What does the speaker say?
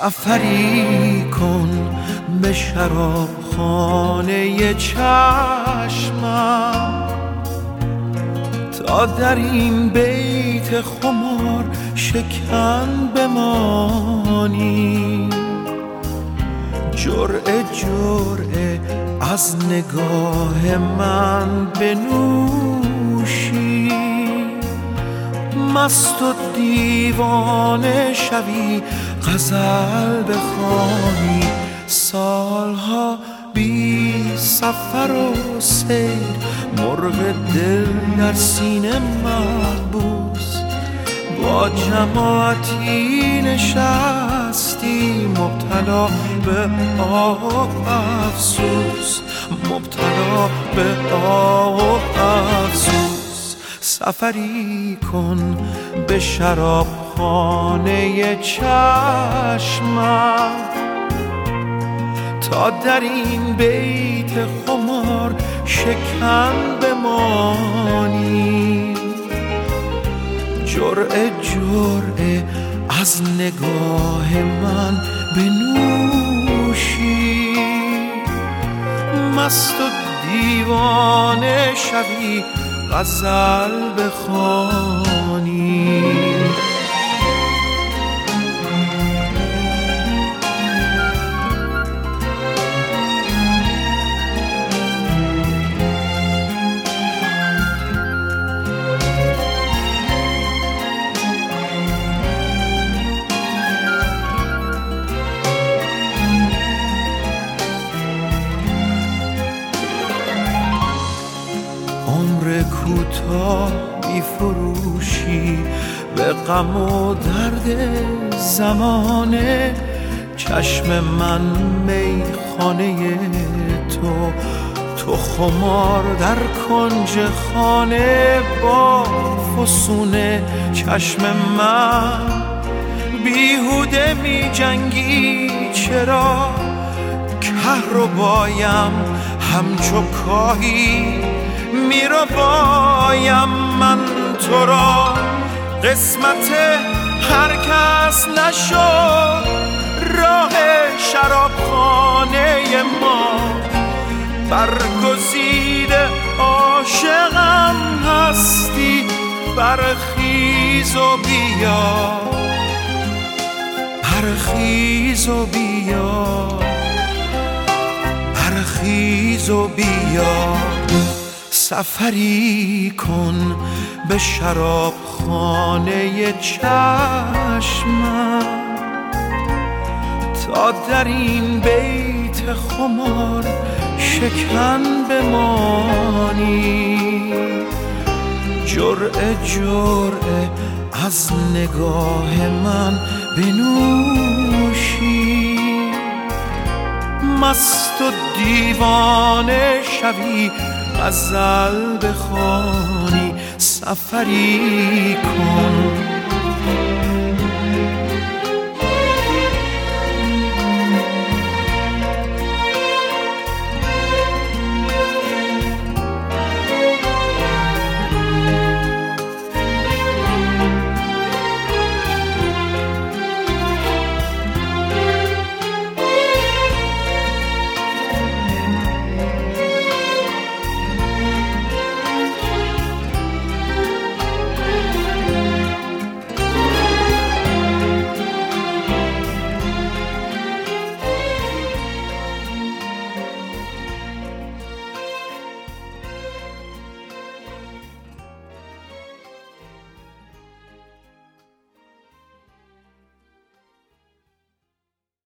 سفری کن به شرابخانه چشمم تا در این بیت خمار شکن بمانی. جرعه جرعه از نگاه من بنوشی، مست و دیوانه شوی، غزل بخوانی. سالها بی سفر و سیر، مرغ دل در سینه محبوس، با جماعتی نشستی مبتلا به آه و افسوس، مبتلا به آه و افسوس. سفری کن به شرابخانه چشمم تا در این بیت خمار شکن بمانی. جرعه جرعه از نگاه من بنوشی، مست و دیوانه شوی، غزل بخوانی. عمر کوتاه بی فروشی به غم و درد زمانه، چشم من میخانه تو خمار در کنج خانه. با فسونه چشم من بیهوده می جنگی، چرا کهربایم همچو کاهی میرو بایم من تو را. قسمت هر کس نشد راه شرابخانه ما، برگزیده عاشقم هستی، برخیز و بیا، برخیز و بیا، برخیز و بیا. سفری کن به شرابخانه چشمم تا در این بیت خمار شکن بمانی. جرعه جرعه از نگاه من بنوشی، مست و دیوانه شوی، غزل بخوانی. سفری کن